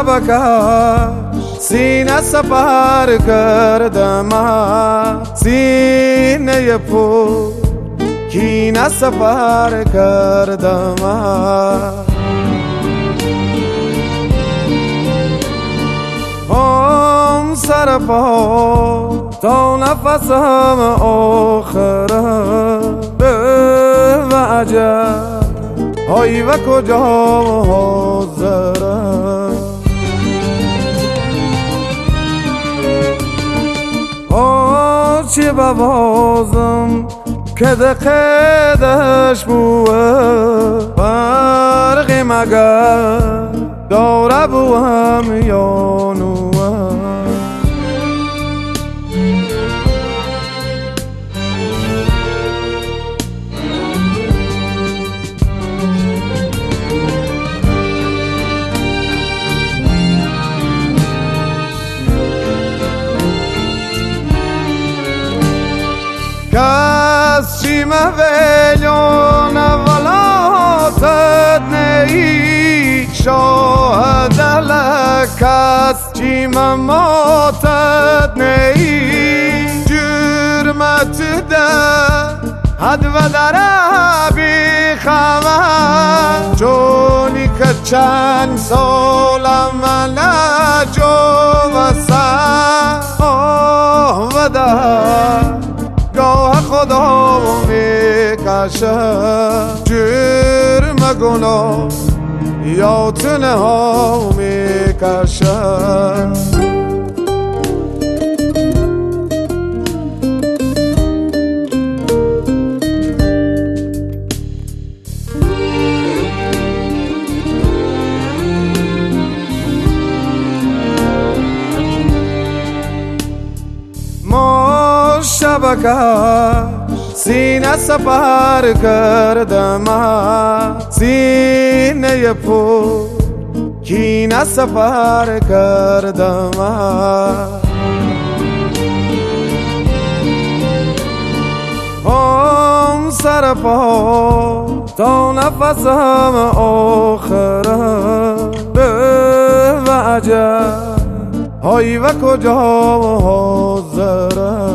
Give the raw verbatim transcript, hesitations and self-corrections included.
شبکش سینه سپر کردم، سینه پر کینه سپر کردم. هم سر پا تا نفسم آخره، به عجب های و کجا حاضره. آچی ببازم که دقیدش بوه، فرقی مگر داره بوهم یا نوه. کس چی مویلیون ولاتت نی شاهد لک، کس چی مماتت نی جرمت ده حد و در بی خمر. چونی که چند سالم من جو و سر آه و در گاه خدا میکشه. جرم گناه یا تنه ها میکشه. شبکش سینه سپر کردم، سینه پر کینه سپر کردم. هم سر پا تا نفسم آخره، به عجب های و کجا حاضره.